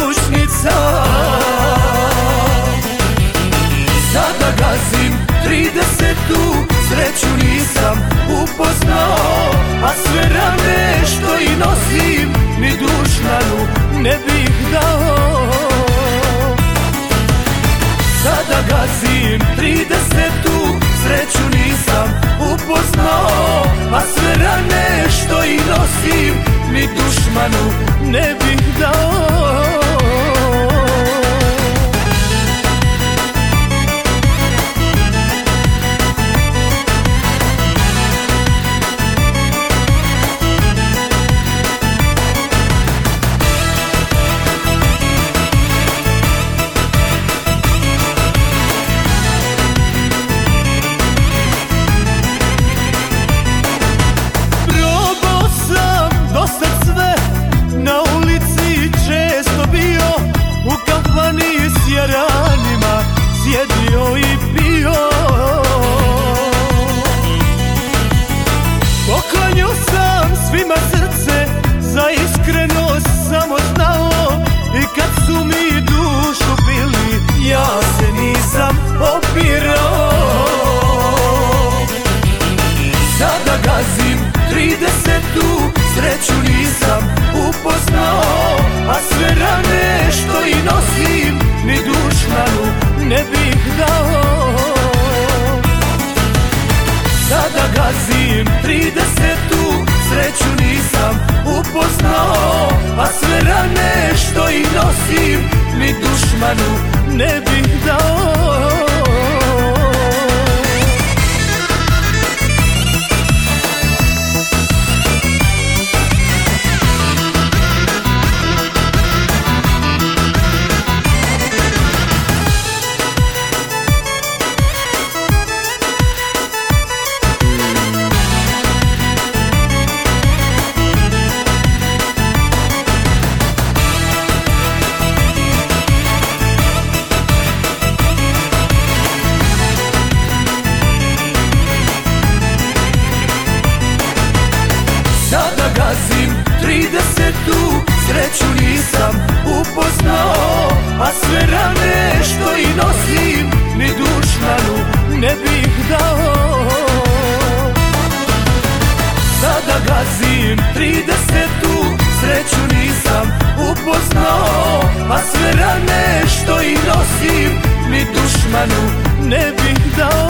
beskućnica. Sada gazim 30-tu, sreću nisam upoznao, a sve rane što i nosim ni dušmanu ne bih dao. Sada gazim 30-tu, sreću nisam upoznao, a sve rane što i nosim ni dušmanu ne bih dao. Ranima sjedio i pio, poklanjao sam svima srce, za iskrenost samo znao, i kad su mi dušu bili, ja se nisam opirao. Sada gazim 30-tu, sreću nisam upoznao, a sve rane što i nosim ni dušmanu ne bih dao. Sada gazim 30-tu, sreću nisam upoznao, a sve rane što i nosim ni dušmanu ne bih dao. Sada gazim 30-tu, sreću nisam upoznao, a sve rane što i nosim ni dušmanu ne bih dao. Sada gazim 30-tu, sreću nisam upoznao, a sve rane što i nosim ni dušmanu ne bih dao.